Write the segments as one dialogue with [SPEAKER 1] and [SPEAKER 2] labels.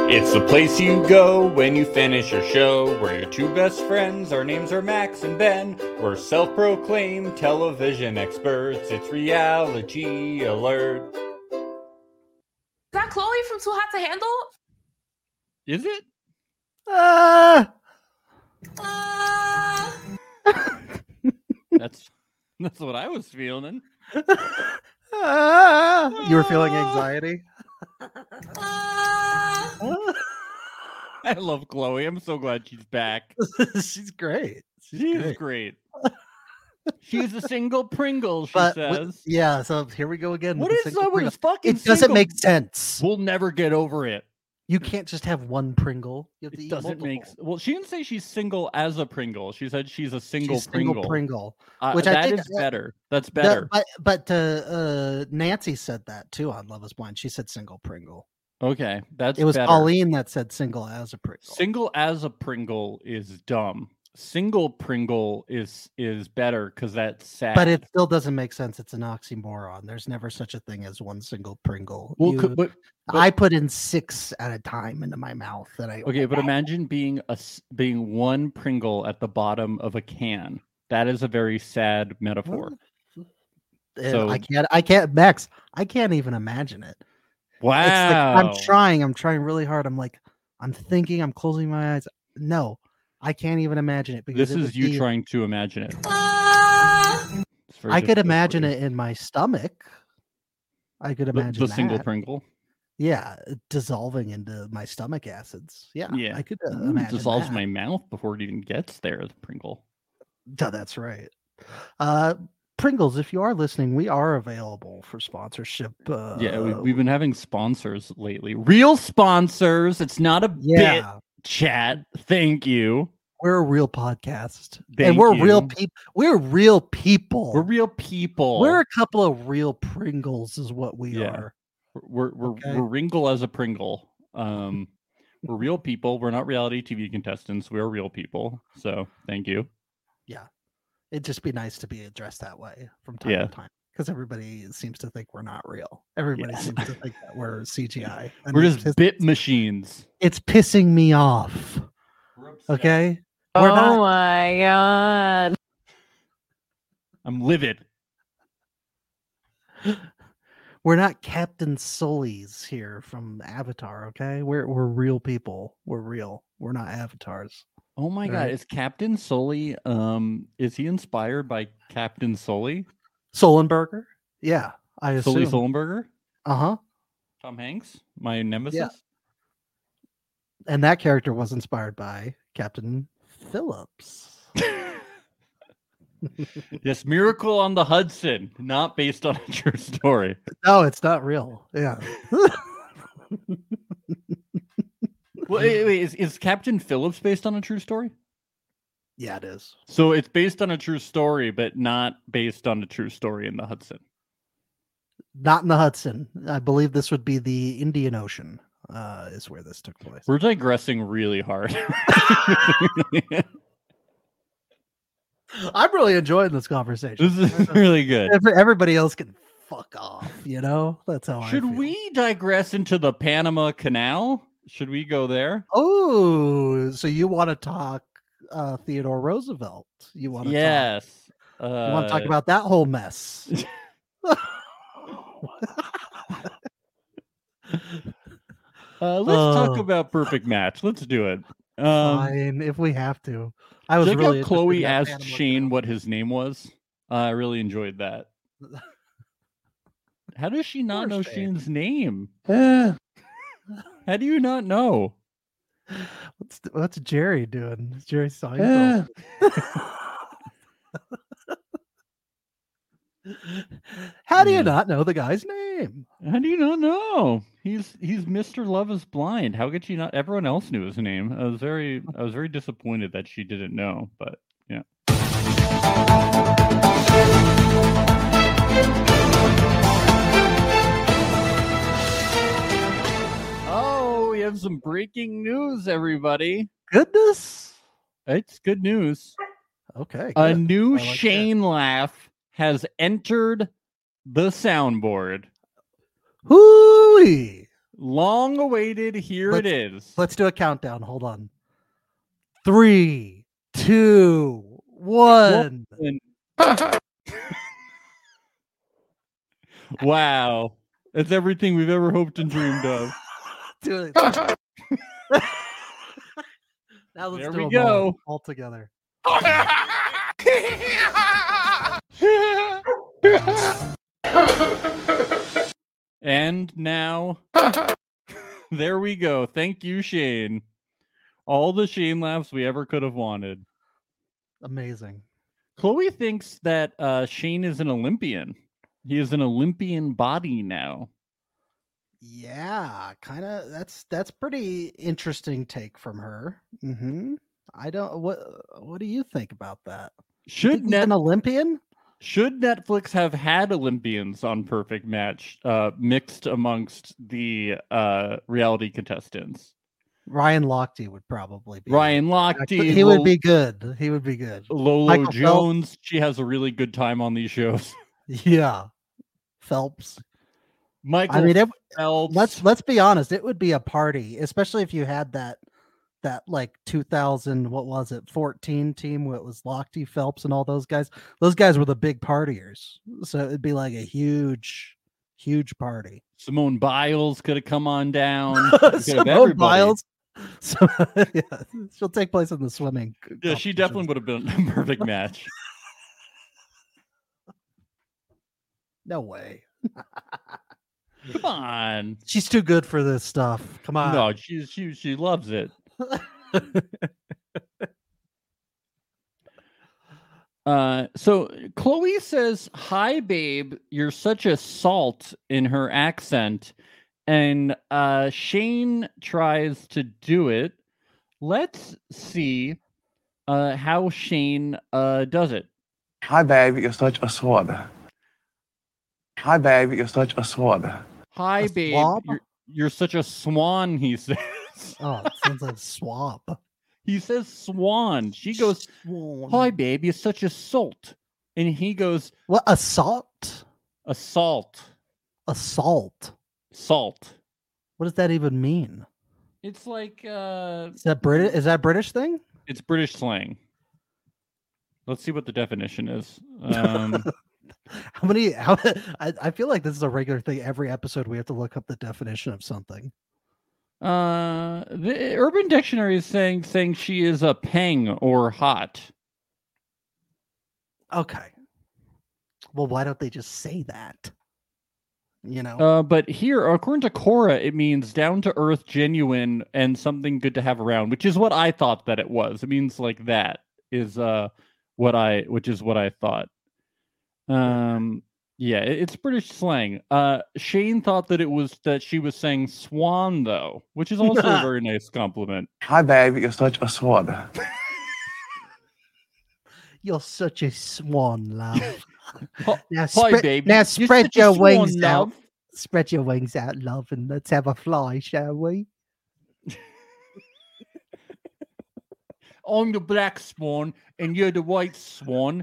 [SPEAKER 1] It's the place you go when you finish your show. We're your two best friends. Our names are Max and Ben. We're self-proclaimed television experts. It's Reality Alert.
[SPEAKER 2] Is that Chloe from Too Hot to Handle?
[SPEAKER 1] Is it? That's what I was feeling.
[SPEAKER 3] You were feeling anxiety?
[SPEAKER 1] I love Chloe. I'm so glad she's back.
[SPEAKER 3] She's great.
[SPEAKER 1] She's great. She's a single Pringle, she says.
[SPEAKER 3] Yeah, so here we go again.
[SPEAKER 1] What is up with this fucking
[SPEAKER 3] It doesn't make sense.
[SPEAKER 1] We'll never get over it.
[SPEAKER 3] You can't just have one Pringle. You have to
[SPEAKER 1] It
[SPEAKER 3] eat
[SPEAKER 1] doesn't
[SPEAKER 3] multiple.
[SPEAKER 1] make well, she didn't say she's single as a Pringle. She said she's a single Pringle.
[SPEAKER 3] Single Pringle.
[SPEAKER 1] Which
[SPEAKER 3] I
[SPEAKER 1] that
[SPEAKER 3] think
[SPEAKER 1] is better. That's better.
[SPEAKER 3] But Nancy said that too on Love Is Blind. She said single Pringle.
[SPEAKER 1] Okay, that's
[SPEAKER 3] It was
[SPEAKER 1] better.
[SPEAKER 3] Pauline that said single as a Pringle.
[SPEAKER 1] Single as a Pringle is dumb. Single Pringle is better because that's sad.
[SPEAKER 3] But it still doesn't make sense. It's an oxymoron. There's never such a thing as one single Pringle.
[SPEAKER 1] Well, but
[SPEAKER 3] I put in 6 at a time into my mouth.
[SPEAKER 1] Okay, but imagine being one Pringle at the bottom of a can. That is a very sad metaphor. So
[SPEAKER 3] I can't, Max. I can't even imagine it.
[SPEAKER 1] Wow.
[SPEAKER 3] It's like, I'm trying really hard. I'm thinking, I'm closing my eyes. No, I can't even imagine it. Because
[SPEAKER 1] this is you trying to imagine it.
[SPEAKER 3] I could imagine it in my stomach. I could imagine
[SPEAKER 1] the single Pringle.
[SPEAKER 3] Yeah, dissolving into my stomach acids. Yeah. I could imagine
[SPEAKER 1] it dissolves
[SPEAKER 3] that.
[SPEAKER 1] my mouth before it even gets there, the Pringle.
[SPEAKER 3] That's right. Pringles, if you are listening, we are available for sponsorship.
[SPEAKER 1] We've been having sponsors lately. Real sponsors. It's not a bit chat. Thank you.
[SPEAKER 3] We're a real podcast. Real people. We're real people.
[SPEAKER 1] We're real people.
[SPEAKER 3] We're a couple of real Pringles is what we are.
[SPEAKER 1] We're Ringle as a Pringle. We're real people. We're not reality TV contestants. We're real people. So thank you.
[SPEAKER 3] Yeah. It'd just be nice to be addressed that way from time to time. Because everybody seems to think we're not real. Everybody seems to think that we're CGI. And
[SPEAKER 1] we're just bit machines.
[SPEAKER 3] It's pissing me off. Okay?
[SPEAKER 2] My God.
[SPEAKER 1] I'm livid.
[SPEAKER 3] We're not Captain Sully's here from Avatar, okay? We're real people. We're real. We're not avatars.
[SPEAKER 1] Oh my God. Is Captain Sully, is he inspired by Captain Sully?
[SPEAKER 3] Sullenberger? Yeah, I assume.
[SPEAKER 1] Sully Sullenberger?
[SPEAKER 3] Uh-huh.
[SPEAKER 1] Tom Hanks? My nemesis?
[SPEAKER 3] Yeah. And that character was inspired by Captain Phillips.
[SPEAKER 1] Yes, Miracle on the Hudson, not based on a true story.
[SPEAKER 3] No, it's not real. Yeah.
[SPEAKER 1] Well, wait, is Captain Phillips based on a true story?
[SPEAKER 3] Yeah, it is.
[SPEAKER 1] So it's based on a true story, but not based on a true story in the Hudson.
[SPEAKER 3] Not in the Hudson. I believe this would be the Indian Ocean, is where this took place.
[SPEAKER 1] We're digressing really hard.
[SPEAKER 3] I'm really enjoying this conversation.
[SPEAKER 1] This is really good.
[SPEAKER 3] Everybody else can fuck off, you know? That's how I feel.
[SPEAKER 1] Should we digress into the Panama Canal? Should we go there?
[SPEAKER 3] Oh, so you want to talk Theodore Roosevelt? You want to
[SPEAKER 1] yes.
[SPEAKER 3] You want to talk about that whole mess?
[SPEAKER 1] Let's talk about Perfect Match. Let's do it.
[SPEAKER 3] Fine, if we have to. I was really
[SPEAKER 1] how Chloe asked Shane what his name was. I really enjoyed that. How does she not know Shane's name? How do you not know?
[SPEAKER 3] What's Jerry doing? Is Jerry Seinfeld? How do you not know the guy's name?
[SPEAKER 1] How do you not know? He's Mr. Love Is Blind. How could she not? Everyone else knew his name. I was very disappointed that she didn't know, but yeah. Oh, we have some breaking news, everybody.
[SPEAKER 3] Goodness.
[SPEAKER 1] It's good news.
[SPEAKER 3] Okay.
[SPEAKER 1] A new Shane laugh has entered the soundboard.
[SPEAKER 3] Hooey!
[SPEAKER 1] Long awaited. Here it is.
[SPEAKER 3] Let's do a countdown. Hold on. 3, 2, 1.
[SPEAKER 1] Wow. It's everything we've ever hoped and dreamed of.
[SPEAKER 3] Dude. Now let's
[SPEAKER 1] there
[SPEAKER 3] do
[SPEAKER 1] we go.
[SPEAKER 3] All together.
[SPEAKER 1] And now, there we go. Thank you, Shane. All the Shane laughs we ever could have wanted.
[SPEAKER 3] Amazing.
[SPEAKER 1] Chloe thinks that Shane is an Olympian. He is an Olympian body now.
[SPEAKER 3] Yeah, kind of. That's pretty interesting take from her. Mm-hmm. I don't. What do you think about that?
[SPEAKER 1] Should
[SPEAKER 3] an Olympian?
[SPEAKER 1] Should Netflix have had Olympians on Perfect Match mixed amongst the reality contestants?
[SPEAKER 3] Ryan Lochte would probably be.
[SPEAKER 1] Ryan Lochte.
[SPEAKER 3] He would be good. He would be good.
[SPEAKER 1] Lolo
[SPEAKER 3] Michael
[SPEAKER 1] Jones.
[SPEAKER 3] Phelps.
[SPEAKER 1] She has a really good time on these shows.
[SPEAKER 3] Yeah. Phelps.
[SPEAKER 1] Michael
[SPEAKER 3] I mean,
[SPEAKER 1] Phelps.
[SPEAKER 3] Let's be honest. It would be a party, especially if you had that like 2000, what was it, 14 team where it was Lochte, Phelps, and all those guys. Those guys were the big partiers. So it'd be like a huge party.
[SPEAKER 1] Simone Biles could have come on down.
[SPEAKER 3] Simone Biles. So, yeah, she'll take place in the swimming.
[SPEAKER 1] Yeah, she definitely would have been a perfect match.
[SPEAKER 3] No way.
[SPEAKER 1] Come on.
[SPEAKER 3] She's too good for this stuff. Come on.
[SPEAKER 1] No, she loves it. So Chloe says, "Hi, babe. You're such a salt," in her accent. And Shane tries to do it. Let's see how Shane does it.
[SPEAKER 4] Hi, babe. You're such a sword. Hi, babe. You're such a sword.
[SPEAKER 1] Hi, babe. You're such a swan, he says.
[SPEAKER 3] Oh, it sounds like swab.
[SPEAKER 1] He says swan. She goes,
[SPEAKER 3] Swan.
[SPEAKER 1] "Hi, babe. You're such a salt." And he goes,
[SPEAKER 3] What? Assault?
[SPEAKER 1] "Assault.
[SPEAKER 3] Assault.
[SPEAKER 1] Salt."
[SPEAKER 3] What does that even mean?
[SPEAKER 1] It's like
[SPEAKER 3] Is that British? Is that British thing?
[SPEAKER 1] It's British slang. Let's see what the definition is.
[SPEAKER 3] I feel like this is a regular thing. Every episode we have to look up the definition of something.
[SPEAKER 1] The Urban Dictionary is saying she is a peng or hot.
[SPEAKER 3] Okay. Well, why don't they just say that? You know.
[SPEAKER 1] But here, according to Cora, it means down to earth, genuine, and something good to have around, which is what I thought that it was. It means like that is what I thought. Yeah, it's British slang. Shane thought that she was saying swan though, which is also a very nice compliment.
[SPEAKER 4] Hi, babe. You're such a sword.
[SPEAKER 3] You're such a swan, love.
[SPEAKER 1] Hi, baby.
[SPEAKER 3] Now spread your wings
[SPEAKER 1] love.
[SPEAKER 3] out. Spread your wings out, love, and let's have a fly, shall we?
[SPEAKER 1] I'm the black swan, and you're the white swan.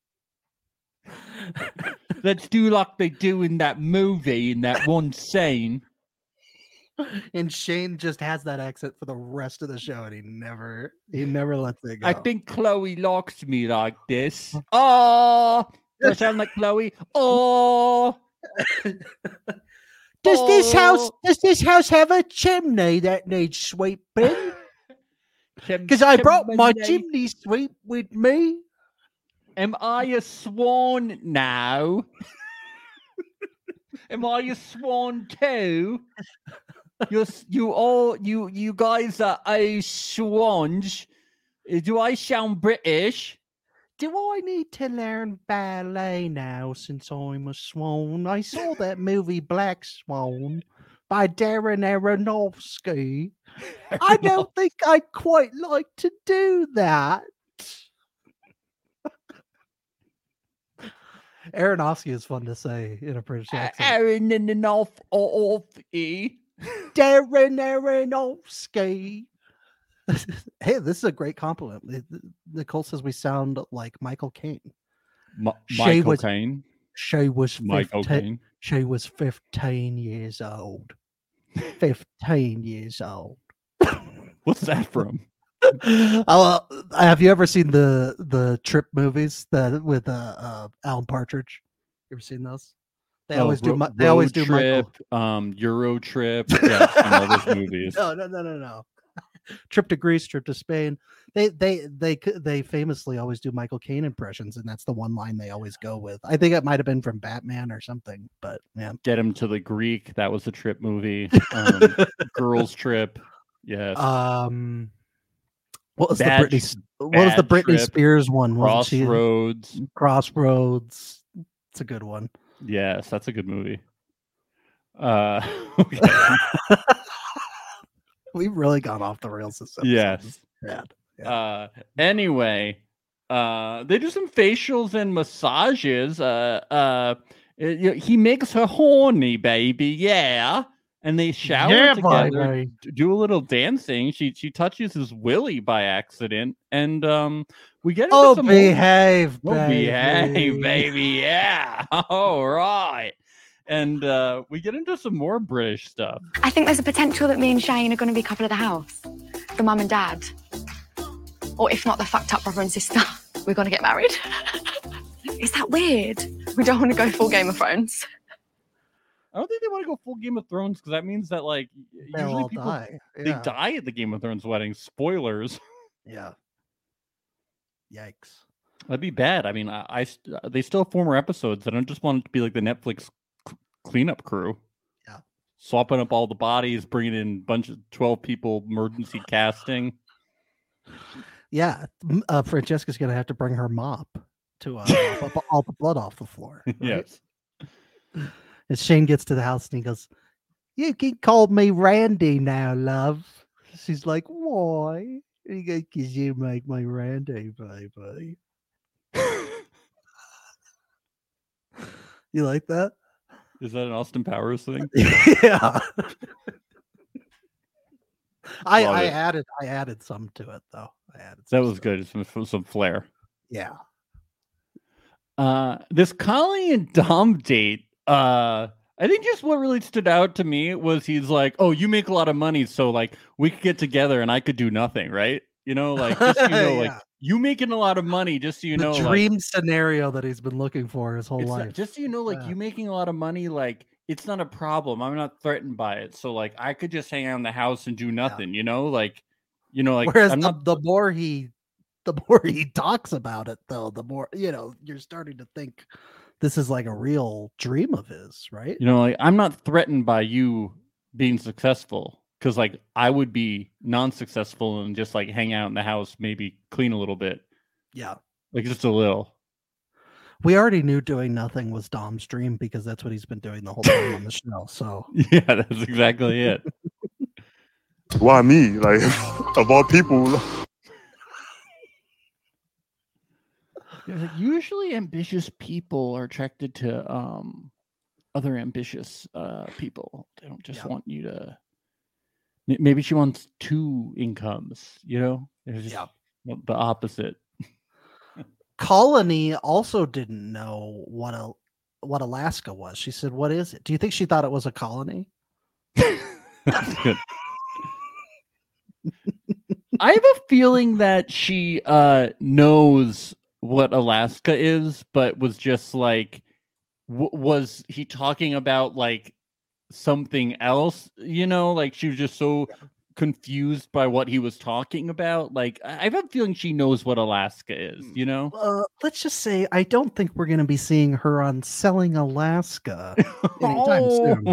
[SPEAKER 1] Let's do like they do in that movie, in that one scene.
[SPEAKER 3] And Shane just has that accent for the rest of the show, and he never lets it go.
[SPEAKER 1] I think Chloe likes me like this. Oh, do I sound like Chloe? Oh.
[SPEAKER 3] Does this house have a chimney that needs sweeping? Because I brought my chimney sweep with me.
[SPEAKER 1] Am I a swan now? Am I a swan too? You guys are swans. Do I sound British?
[SPEAKER 3] Do I need to learn ballet now since I'm a swan? I saw that movie Black Swan by Darren Aronofsky. I don't think I'd quite like to do that. Aronofsky is fun to say in a British accent.
[SPEAKER 1] Aronofsky.
[SPEAKER 3] Darren Aronofsky. Hey, this is a great compliment. Nicole says we sound like Michael Caine.
[SPEAKER 1] Michael Caine.
[SPEAKER 3] She was 15,
[SPEAKER 1] Michael Caine.
[SPEAKER 3] She was 15 years old. 15 years old.
[SPEAKER 1] What's that from?
[SPEAKER 3] Have you ever seen the Trip movies that with Alan Partridge? You ever seen those? They always do. They always do
[SPEAKER 1] Trip,
[SPEAKER 3] Michael.
[SPEAKER 1] Euro Trip. Yeah, I've seen all those movies.
[SPEAKER 3] No. Trip to Greece, Trip to Spain. They famously always do Michael Caine impressions, and that's the one line they always go with. I think it might have been from Batman or something, but yeah.
[SPEAKER 1] Get Him to the Greek. That was a Trip movie. Girls Trip. Yes.
[SPEAKER 3] What was the Britney
[SPEAKER 1] Trip,
[SPEAKER 3] Spears one?
[SPEAKER 1] Crossroads.
[SPEAKER 3] Crossroads. It's a good one.
[SPEAKER 1] Yes, that's a good movie.
[SPEAKER 3] We've really gone off the rails this episode.
[SPEAKER 1] Yes.
[SPEAKER 3] Bad. Yeah.
[SPEAKER 1] Anyway, they do some facials and massages. He makes her horny, baby. Yeah. And they shower together, do a little dancing. She touches his willy by accident, and we get into some
[SPEAKER 3] behave,
[SPEAKER 1] baby. Yeah, all right. And we get into some more British stuff.
[SPEAKER 5] I think there's a potential that me and Shane are going to be couple of the house, the mum and dad, or if not, the fucked up brother and sister. We're going to get married. Is that weird? We don't want to go full Game of Thrones.
[SPEAKER 1] I don't think they want to go full Game of Thrones because that means that usually people
[SPEAKER 3] die.
[SPEAKER 1] They die at the Game of Thrones wedding. Spoilers.
[SPEAKER 3] Yeah. Yikes.
[SPEAKER 1] That'd be bad. I mean, they still have 4 more episodes. I don't just want it to be like the Netflix cleanup crew.
[SPEAKER 3] Yeah.
[SPEAKER 1] Swapping up all the bodies, bringing in a bunch of 12 people, emergency casting.
[SPEAKER 3] Yeah. Francesca's going to have to bring her mop to mop up all the blood off the floor. Right?
[SPEAKER 1] Yes.
[SPEAKER 3] And Shane gets to the house and he goes, "You can call me Randy now, love." She's like, "Why?" And he goes, "'Cause you make me Randy, baby." You like that?
[SPEAKER 1] Is that an Austin Powers thing?
[SPEAKER 3] Yeah. I added some to it though.
[SPEAKER 1] That was good. Some flair.
[SPEAKER 3] Yeah.
[SPEAKER 1] This Colleen and Dom date. I think just what really stood out to me was he's like, "Oh, you make a lot of money, so like we could get together and I could do nothing, right?" You know, like just so you know, like you making a lot of money, just so you know,
[SPEAKER 3] dream scenario that he's been looking for his whole life.
[SPEAKER 1] Just so you know, like you making a lot of money, like it's not a problem. I'm not threatened by it, so like I could just hang out in the house and do nothing. You know, like
[SPEAKER 3] Whereas the more he talks about it, though, the more you're starting to think this is like a real dream of his, right?
[SPEAKER 1] You know, like I'm not threatened by you being successful because like I would be non-successful and just like hang out in the house, maybe clean a little bit.
[SPEAKER 3] Yeah.
[SPEAKER 1] Like just a little.
[SPEAKER 3] We already knew doing nothing was Dom's dream because that's what he's been doing the whole time on the show. So
[SPEAKER 1] yeah, that's exactly it.
[SPEAKER 4] Why me? Like, of all people.
[SPEAKER 1] Usually ambitious people are attracted to other ambitious people. They don't just want you to. Maybe she wants 2 incomes, you know? There's just the opposite.
[SPEAKER 3] Colony also didn't know what Alaska was. She said, "What is it?" Do you think she thought it was a colony?
[SPEAKER 1] That's good. I have a feeling that she knows what Alaska is, but was just like, was he talking about like something else? You know, like she was just so confused by what he was talking about. Like I have a feeling she knows what Alaska is. You know,
[SPEAKER 3] let's just say I don't think we're going to be seeing her on Selling Alaska anytime soon.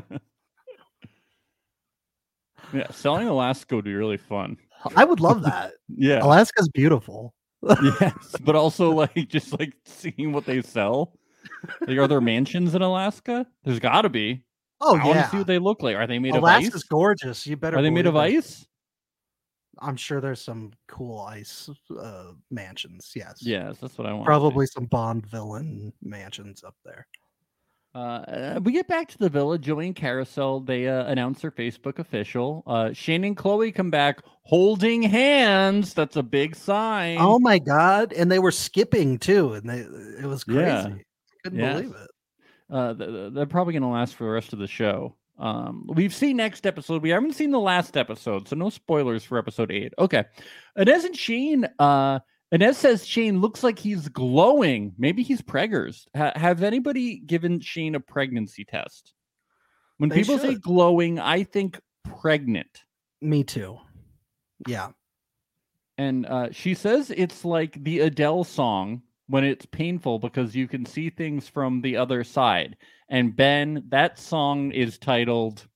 [SPEAKER 1] Yeah, Selling Alaska would be really fun.
[SPEAKER 3] I would love that.
[SPEAKER 1] Yeah,
[SPEAKER 3] Alaska's beautiful.
[SPEAKER 1] Yes, but also like just like seeing what they sell. Like, are there mansions in Alaska? There's got to be.
[SPEAKER 3] Oh,
[SPEAKER 1] I want to see what they look like. Are they made
[SPEAKER 3] Alaska's
[SPEAKER 1] of ice?
[SPEAKER 3] Gorgeous. You better.
[SPEAKER 1] Are they made of ice?
[SPEAKER 3] I'm sure there's some cool ice mansions. Yes.
[SPEAKER 1] Yes, that's what I want.
[SPEAKER 3] Probably some Bond villain mansions up there.
[SPEAKER 1] We get back to the villa. Joey and Carousel, they announce their Facebook official. Shane and Chloe come back holding hands. That's a big sign.
[SPEAKER 3] Oh my God. And they were skipping too. And it was crazy. Couldn't believe it.
[SPEAKER 1] They're probably going to last for the rest of the show. We've seen next episode. We haven't seen the last episode, so no spoilers for episode 8. Okay. Inez and Shane, Inez says Shane looks like he's glowing. Maybe he's preggers. Have anybody given Shane a pregnancy test? When
[SPEAKER 3] They
[SPEAKER 1] people say
[SPEAKER 3] should.
[SPEAKER 1] glowing, I think pregnant.
[SPEAKER 3] Me too. Yeah.
[SPEAKER 1] And she says it's like the Adele song when it's painful because you can see things from the other side. And Ben, that song is titled...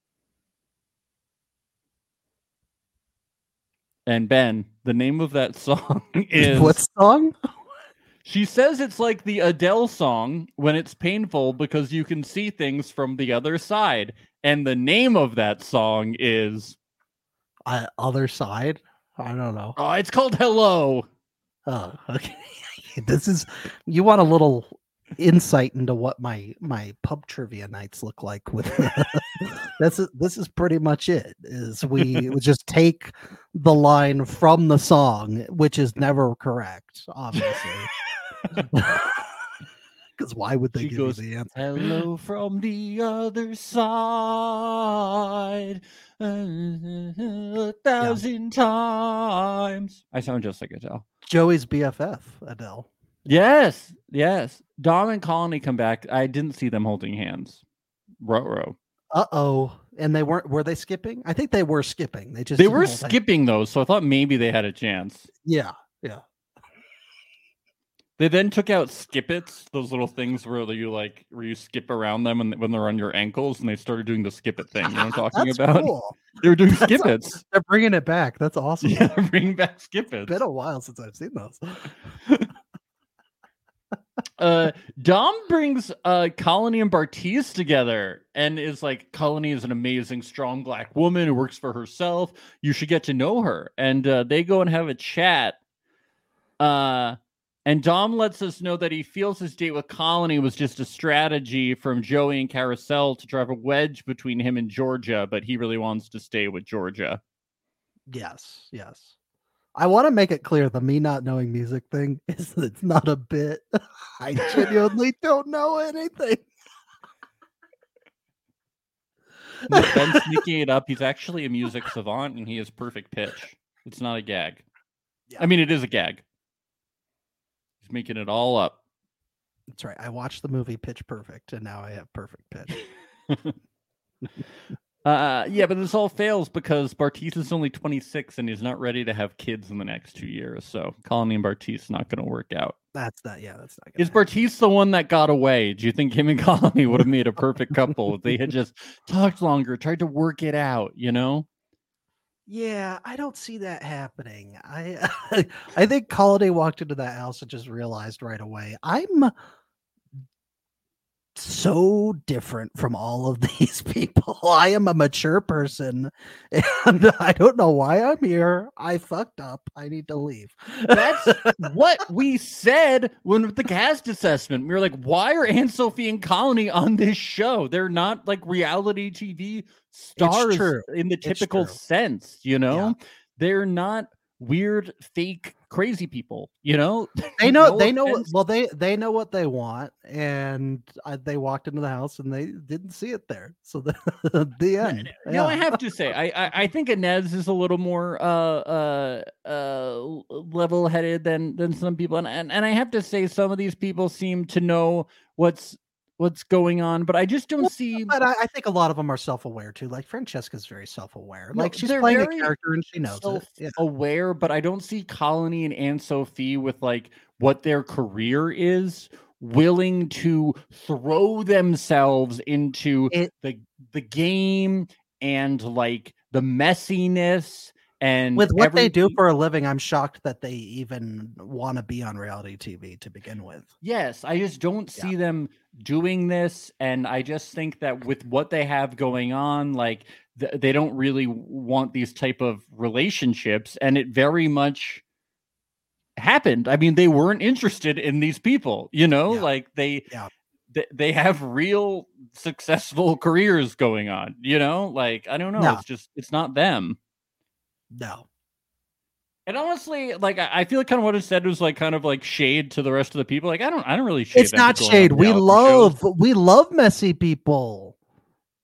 [SPEAKER 1] And Ben, the name of that song is...
[SPEAKER 3] What song?
[SPEAKER 1] She says it's like the Adele song when it's painful because you can see things from the other side. And the name of that song is...
[SPEAKER 3] Other Side? I don't know.
[SPEAKER 1] Oh, it's called Hello.
[SPEAKER 3] Oh, okay. This is, you want a little insight into what my pub trivia nights look like with this is pretty much it. Is we would just take the line from the song, which is never correct, obviously. Because why would they
[SPEAKER 1] She
[SPEAKER 3] give
[SPEAKER 1] goes,
[SPEAKER 3] you the answer?
[SPEAKER 1] Hello from the other side, 1,000 times. I sound just like Adele.
[SPEAKER 3] Joey's BFF, Adele.
[SPEAKER 1] Yes. Dom and Colony come back. I didn't see them holding hands. Ruh-roh.
[SPEAKER 3] And were they skipping? I think they were skipping. They
[SPEAKER 1] They were
[SPEAKER 3] didn't hold hands.
[SPEAKER 1] skipping those, so I thought maybe they had a chance.
[SPEAKER 3] Yeah.
[SPEAKER 1] They then took out skip-its, those little things where you skip around them and when they're on your ankles, and they started doing the skip-it thing. You know what I'm talking
[SPEAKER 3] That's
[SPEAKER 1] about?
[SPEAKER 3] cool.
[SPEAKER 1] They were doing skip-its.
[SPEAKER 3] They're bringing it back. That's awesome.
[SPEAKER 1] Yeah, they're bringing back skip-its.
[SPEAKER 3] Been a while since I've seen those.
[SPEAKER 1] Dom brings Colony and Bartiz together and is like, Colony is an amazing, strong black woman who works for herself. You should get to know her. And they go and have a chat. And Dom lets us know that he feels his date with Colony was just a strategy from Joey and Carousel to drive a wedge between him and Georgia, but he really wants to stay with Georgia.
[SPEAKER 3] Yes. I want to make it clear the me not knowing music thing is it's not a bit. I genuinely don't know anything.
[SPEAKER 1] Ben's sneaking it up. He's actually a music savant and he has perfect pitch. It's not a gag.
[SPEAKER 3] Yeah.
[SPEAKER 1] I mean, it is a gag. He's making it all up.
[SPEAKER 3] That's right. I watched the movie Pitch Perfect and now I have perfect pitch.
[SPEAKER 1] Yeah, but this all fails because Bartiz is only 26 and he's not ready to have kids in the next 2 years. So Colony and Bartiz not going to work out.
[SPEAKER 3] That's not gonna
[SPEAKER 1] Is
[SPEAKER 3] happen.
[SPEAKER 1] Bartiz the one that got away? Do you think him and Colony would have made a perfect couple if they had just talked longer, tried to work it out, you know?
[SPEAKER 3] Yeah, I don't see that happening. I think Colony walked into that house and just realized right away, I'm so different from all of these people. I am a mature person and I don't know why I'm here. I fucked up. I need to leave.
[SPEAKER 1] That's what we said when with the cast assessment. We were like, why are Anne Sophie and Colony on this show? They're not like reality TV stars
[SPEAKER 3] true.
[SPEAKER 1] in the
[SPEAKER 3] It's
[SPEAKER 1] typical
[SPEAKER 3] true.
[SPEAKER 1] sense, you know?
[SPEAKER 3] Yeah.
[SPEAKER 1] They're not weird, fake, crazy people, you know?
[SPEAKER 3] They know
[SPEAKER 1] No
[SPEAKER 3] they know
[SPEAKER 1] offense.
[SPEAKER 3] well they know what they want, and they walked into the house and they didn't see it there. So the end.
[SPEAKER 1] No, I
[SPEAKER 3] Yeah.
[SPEAKER 1] have to say, I think Inez is a little more level-headed than some people, and I have to say, some of these people seem to know what's going on, but I just don't see.
[SPEAKER 3] But I think a lot of them are self-aware too. Like Francesca's very self-aware.
[SPEAKER 1] No,
[SPEAKER 3] Like she's
[SPEAKER 1] they're
[SPEAKER 3] playing a
[SPEAKER 1] very
[SPEAKER 3] character and she knows it. Yeah.
[SPEAKER 1] Aware, but I don't see Colony and Anne Sophie with like what their career is, willing to throw themselves into the game and like the messiness and
[SPEAKER 3] With what they do
[SPEAKER 1] everything.
[SPEAKER 3] for a living, I'm shocked that they even want to be on reality TV to begin with.
[SPEAKER 1] Yes, I just don't see them doing this, and I just think that with what they have going on, like they don't really want these type of relationships, and it very much happened. I mean, they weren't interested in these people, you know,
[SPEAKER 3] Yeah.
[SPEAKER 1] like they
[SPEAKER 3] Yeah.
[SPEAKER 1] have real successful careers going on, you know, like I don't know,
[SPEAKER 3] No.
[SPEAKER 1] it's not them.
[SPEAKER 3] No.
[SPEAKER 1] And honestly, like I feel like kind of what it said was like kind of like shade to the rest of the people. Like I don't really shade.
[SPEAKER 3] It's
[SPEAKER 1] them for
[SPEAKER 3] not
[SPEAKER 1] going on
[SPEAKER 3] shade.
[SPEAKER 1] reality shows.
[SPEAKER 3] We love messy people.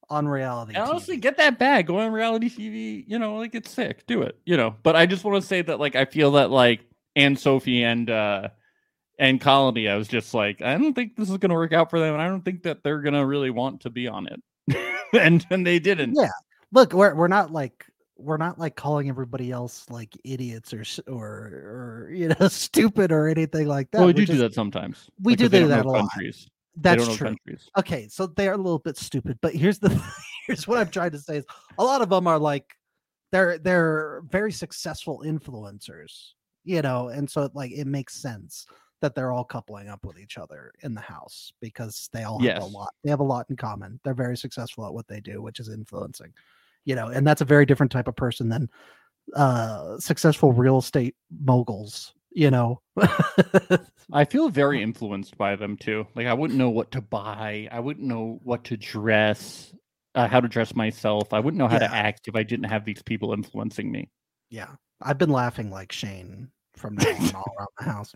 [SPEAKER 3] on reality
[SPEAKER 1] And honestly,
[SPEAKER 3] TV.
[SPEAKER 1] get that bag. Go on reality TV. You know, like it's sick. Do it. You know. But I just want to say that, like, I feel that like Anne Sophie and Colony, I was just like, I don't think this is gonna work out for them, and I don't think that they're gonna really want to be on it. and they didn't.
[SPEAKER 3] Yeah. Look, we're not like calling everybody else like idiots or you know, stupid or anything like that.
[SPEAKER 1] Well, we do that sometimes.
[SPEAKER 3] We do
[SPEAKER 1] they
[SPEAKER 3] do
[SPEAKER 1] don't
[SPEAKER 3] that
[SPEAKER 1] know
[SPEAKER 3] a lot.
[SPEAKER 1] countries.
[SPEAKER 3] That's
[SPEAKER 1] They don't know
[SPEAKER 3] true.
[SPEAKER 1] countries.
[SPEAKER 3] Okay, so they are a little bit stupid, but here's what I'm trying to say is a lot of them are like they're very successful influencers, you know, and so it makes sense that they're all coupling up with each other in the house because they all have a lot. They have a lot in common. They're very successful at what they do, which is influencing, you know, and that's a very different type of person than successful real estate moguls, you know.
[SPEAKER 1] I feel very influenced by them too. Like, I wouldn't know what to buy. I wouldn't know what to dress, how to dress myself. I wouldn't know how to act if I didn't have these people influencing me.
[SPEAKER 3] Yeah. I've been laughing like Shane from now on all around the house.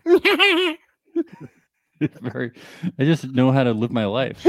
[SPEAKER 1] It's I just know how to live my life.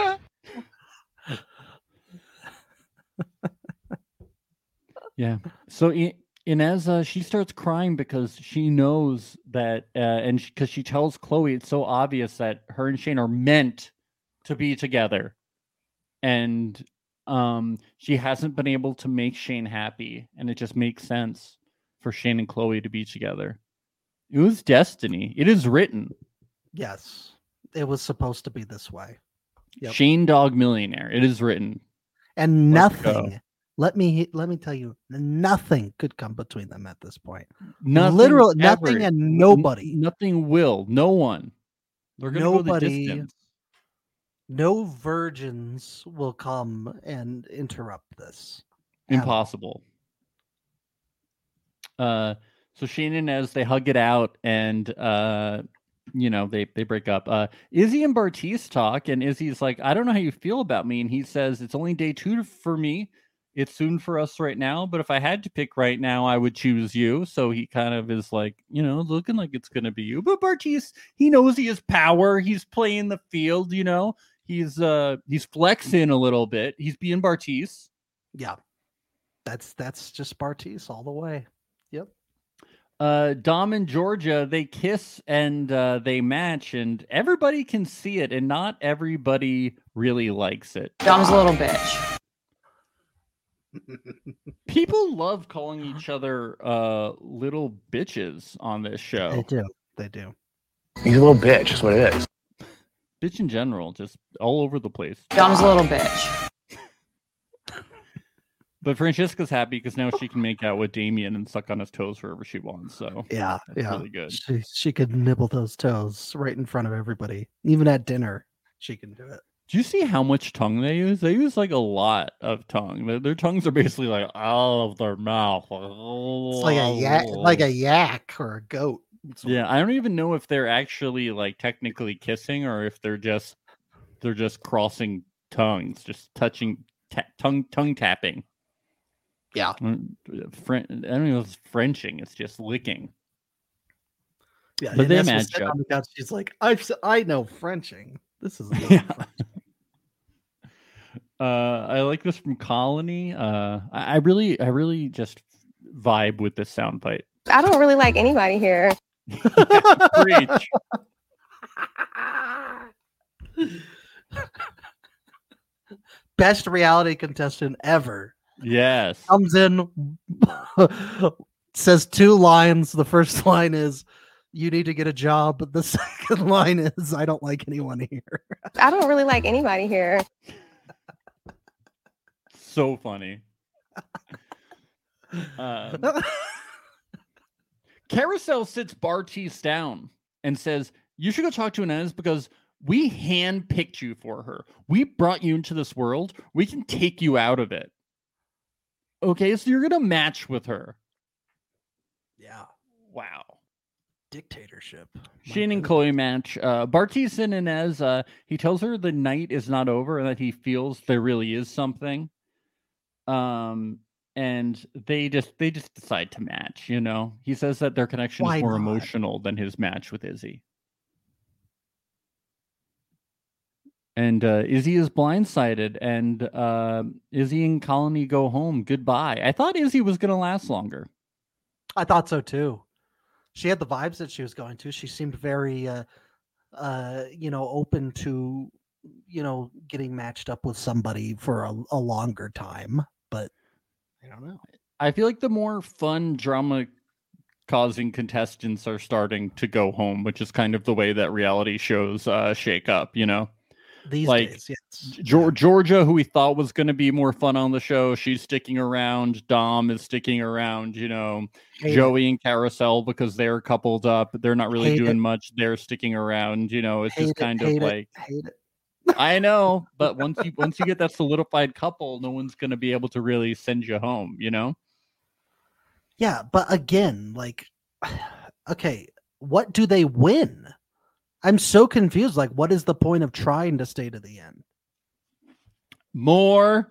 [SPEAKER 1] Yeah. So Inez, she starts crying because she knows that, and because she tells Chloe it's so obvious that her and Shane are meant to be together, and she hasn't been able to make Shane happy, and it just makes sense for Shane and Chloe to be together. It was destiny. It is written.
[SPEAKER 3] Yes, it was supposed to be this way.
[SPEAKER 1] Yep. Shane Dog Millionaire. It is written.
[SPEAKER 3] And nothing. Let me tell you, nothing could come between them at this point.
[SPEAKER 1] Nothing,
[SPEAKER 3] literally nothing, and nobody.
[SPEAKER 1] Nothing will. No one. They're gonna go the distance.
[SPEAKER 3] No virgins will come and interrupt this.
[SPEAKER 1] Impossible. So Shane and Inez, they hug it out, and you know, they break up. Izzy and Bartise talk, and Izzy's like, I don't know how you feel about me, and he says it's only day 2 for me. It's soon for us right now, but if I had to pick right now, I would choose you. So he kind of is like, you know, looking like it's going to be you. But Bartise, he knows he has power. He's playing the field, you know. He's flexing a little bit. He's being Bartise.
[SPEAKER 3] Yeah. That's just Bartise all the way. Yep.
[SPEAKER 1] Dom and Georgia, they kiss and they match, and everybody can see it, and not everybody really likes it.
[SPEAKER 2] Dom's a little bitch.
[SPEAKER 1] People love calling each other little bitches on this show.
[SPEAKER 3] They do.
[SPEAKER 4] He's a little bitch, is what it is.
[SPEAKER 1] Bitch in general, just all over the place.
[SPEAKER 2] Dom's a little bitch.
[SPEAKER 1] But Francesca's happy because now she can make out with Damien and suck on his toes wherever she wants. So
[SPEAKER 3] yeah,
[SPEAKER 1] really good.
[SPEAKER 3] She could nibble those toes right in front of everybody, even at dinner. She can do it.
[SPEAKER 1] Do you see how much tongue they use? They use like a lot of tongue. Their tongues are basically like out of their mouth.
[SPEAKER 3] It's like a yak or a goat.
[SPEAKER 1] Yeah, I don't even know if they're actually like technically kissing or if they're just crossing tongues, just touching tongue tapping.
[SPEAKER 3] Yeah,
[SPEAKER 1] I don't know if it's Frenching. It's just licking.
[SPEAKER 3] Yeah,
[SPEAKER 1] but they match up.
[SPEAKER 3] On the couch, she's like, I know Frenching. This is
[SPEAKER 1] I like this from Colony. I really just vibe with this soundbite.
[SPEAKER 6] I don't really like anybody here.
[SPEAKER 1] Preach.
[SPEAKER 3] Best reality contestant ever.
[SPEAKER 1] Yes.
[SPEAKER 3] Comes in, says 2 lines. The first line is, you need to get a job. But the second line is, I don't like anyone here.
[SPEAKER 6] I don't really like anybody here.
[SPEAKER 1] So funny. Carousel sits Bartise down and says, you should go talk to Inez because we handpicked you for her. We brought you into this world. We can take you out of it. Okay, so you're going to match with her.
[SPEAKER 3] Yeah.
[SPEAKER 1] Wow.
[SPEAKER 3] Dictatorship.
[SPEAKER 1] Shane and Chloe match. Bartise and Inez, he tells her the night is not over and that he feels there really is something. And they just decide to match, you know. He says that their connection is more emotional than his match with Izzy. And Izzy is blindsided, and Izzy and Colony go home. Goodbye. I thought Izzy was going to last longer.
[SPEAKER 3] I thought so too. She had the vibes that she was going to. She seemed very, open to, getting matched up with somebody for a longer time. But I don't know.
[SPEAKER 1] I feel like the more fun drama causing contestants are starting to go home, which is kind of the way that reality shows shake up,
[SPEAKER 3] These
[SPEAKER 1] like
[SPEAKER 3] days, yes.
[SPEAKER 1] Georgia, who we thought was going to be more fun on the show, she's sticking around. Dom is sticking around. Joey and Carousel, because they're coupled up, they're not really doing much. They're sticking around. It's just kind of like,
[SPEAKER 3] hate it.
[SPEAKER 1] I know, but once you get that solidified couple, no one's going to be able to really send you home.
[SPEAKER 3] Yeah, but again, like, okay, what do they win? I'm so confused. Like, what is the point of trying to stay to the end?
[SPEAKER 1] More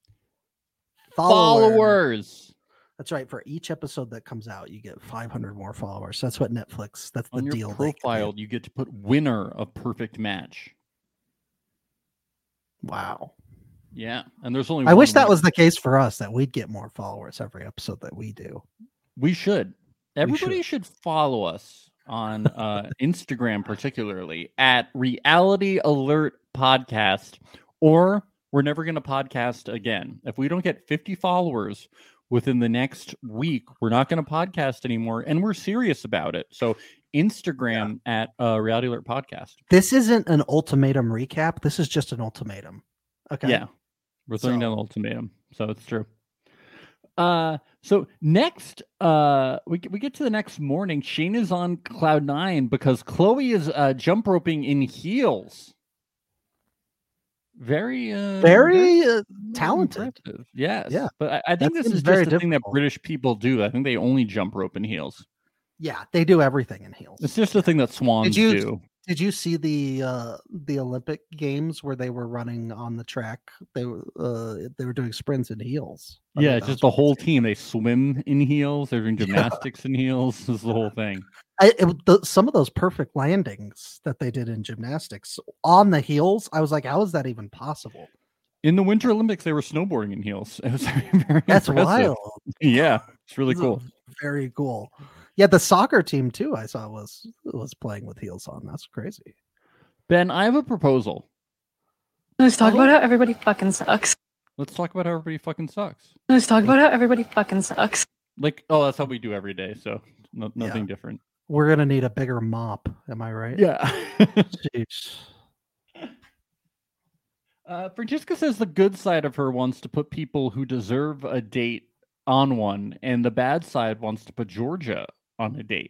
[SPEAKER 1] followers.
[SPEAKER 3] That's right. For each episode that comes out, you get 500 more followers. That's what Netflix. That's the
[SPEAKER 1] on your
[SPEAKER 3] deal.
[SPEAKER 1] Profile, you get to put winner of perfect match.
[SPEAKER 3] Wow.
[SPEAKER 1] Yeah, and there's only.
[SPEAKER 3] I wish that was the case for us, that we'd get more followers every episode that we do.
[SPEAKER 1] We should. Everybody should follow us on Instagram, particularly at Reality Alert Podcast, or we're never going to podcast again. If we don't get 50 followers within the next week, we're not going to podcast anymore, and we're serious about it. So Instagram at Reality Alert Podcast.
[SPEAKER 3] This isn't an ultimatum recap. This is just an ultimatum. Okay.
[SPEAKER 1] Yeah. We're throwing down the ultimatum. So it's true. So next, we get to the next morning. Shane is on cloud 9 because Chloe is jump roping in heels. Very
[SPEAKER 3] talented.
[SPEAKER 1] Impressive. Yes.
[SPEAKER 3] Yeah.
[SPEAKER 1] But I think this is just the thing that British people do. I think they only jump rope in heels.
[SPEAKER 3] Yeah, they do everything in heels.
[SPEAKER 1] It's just the thing that swans do.
[SPEAKER 3] Did you see the Olympic Games where they were running on the track? They were doing sprints in heels.
[SPEAKER 1] Yeah, just the whole team. They swim in heels. They're doing gymnastics in heels. This is the whole thing.
[SPEAKER 3] Some of those perfect landings that they did in gymnastics on the heels, I was like, how is that even possible?
[SPEAKER 1] In the Winter Olympics, they were snowboarding in heels. It was very
[SPEAKER 3] That's
[SPEAKER 1] impressive.
[SPEAKER 3] wild.
[SPEAKER 1] Yeah, it's really cool.
[SPEAKER 3] Very cool. Yeah, the soccer team too, I saw was playing with heels on. That's crazy.
[SPEAKER 1] Ben, I have a proposal.
[SPEAKER 7] Let's talk about how everybody fucking sucks.
[SPEAKER 1] Let's talk about how everybody fucking sucks.
[SPEAKER 7] Let's talk about how everybody fucking sucks.
[SPEAKER 1] Like, that's how we do every day. So nothing different.
[SPEAKER 3] We're gonna need a bigger mop. Am I right?
[SPEAKER 1] Yeah.
[SPEAKER 3] Jeez.
[SPEAKER 1] Francesca says the good side of her wants to put people who deserve a date on one, and the bad side wants to put Georgia on a date.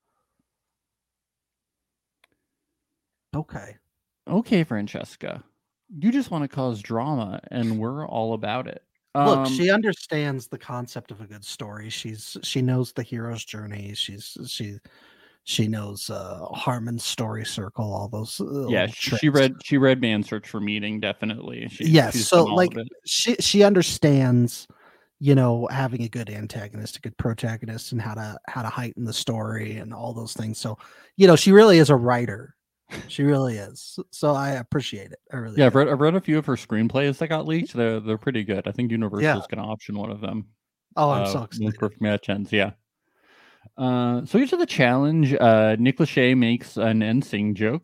[SPEAKER 1] Okay, Francesca. You just want to cause drama, and we're all about it.
[SPEAKER 3] Look, she understands the concept of a good story. She knows the hero's journey. She knows Harmon's story circle, all those.
[SPEAKER 1] She read Man Search for Meaning, definitely.
[SPEAKER 3] So like she understands, having a good antagonist, a good protagonist, and how to heighten the story and all those things. So, she really is a writer. She really is. So I appreciate it. I really do.
[SPEAKER 1] I've read a few of her screenplays that got leaked. They're pretty good. I think Universal is going to option one of them.
[SPEAKER 3] Oh, I'm so excited.
[SPEAKER 1] Perfect Match ends. Yeah. So here's the challenge. Nick Lachey makes an NSYNC joke.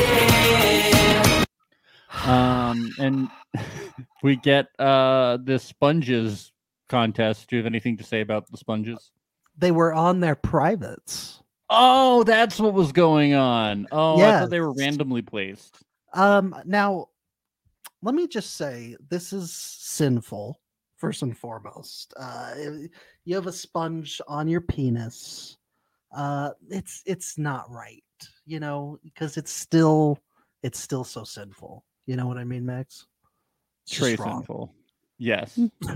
[SPEAKER 1] And we get the Sponges contest. Do you have anything to say about the Sponges?
[SPEAKER 3] They were on their privates.
[SPEAKER 1] Oh, that's what was going on. Oh, yes. I thought they were randomly placed.
[SPEAKER 3] Now, let me just say, this is sinful, first and foremost. You have a sponge on your penis. It's not right, because it's still so sinful. You know what I mean, Max?
[SPEAKER 1] It's very sinful. Yes.